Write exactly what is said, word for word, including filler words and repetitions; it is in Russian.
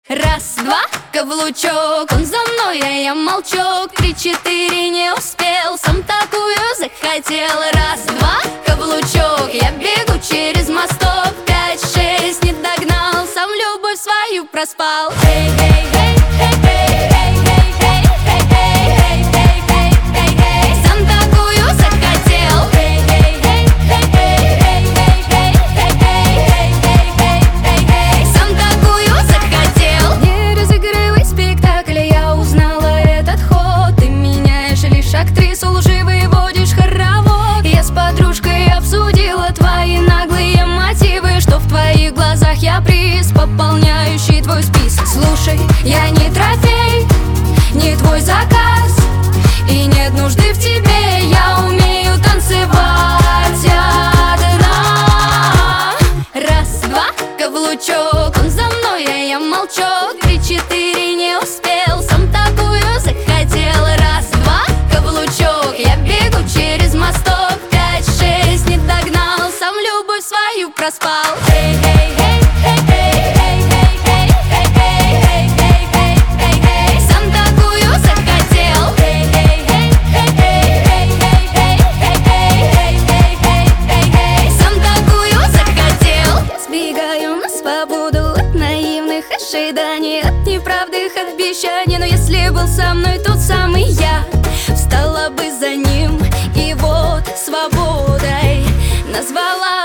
Раз, два, каблучок, он за мной, а я молчок. Три, четыре, не успел, сам такую захотел. Раз, два, каблучок, я бегу через мосток. Пять, шесть, не догнал, сам любовь свою проспал. Эй, эй, эй, эй, эй, эй, эй, эй, эй, эй, эй, эй, эй, эй, сам такую захотел. Эй, эй, эй, эй, эй, эй, эй, эй, эй, эй, эй, эй, сам такую захотел. Не разыгрывай спектакль, я узнала этот ход. Ты меняешь лишь актрису, лживый водишь хоровод. Я с подружкой обсудила твои наглые мотивы, что в твоих глазах я приз, пополняющий твой список. Слушай, я не трофей, не твой заказ, и нет нужды в тебе, я умею танцевать одна. Раз, два, каблучок, он за мной, а я молчок. Три, четыре, не успел, сам такую захотел. Раз, два, каблучок, я бегу через мосток. Пять, шесть, не догнал, сам любовь свою проспал. Эй, эй, эй, эй, эй, эй, эй, эй, эй, эй, эй, эй, эй, сам такую захотел. Эй, эй, эй, эй, эй, эй, эй, эй, эй, эй, эй, сам такую захотел. Я сбегаю на свободу от наивных ожиданий, от неправдых обещаний. Но если был со мной тот самый я, встала бы за ним и вот свободой назвала.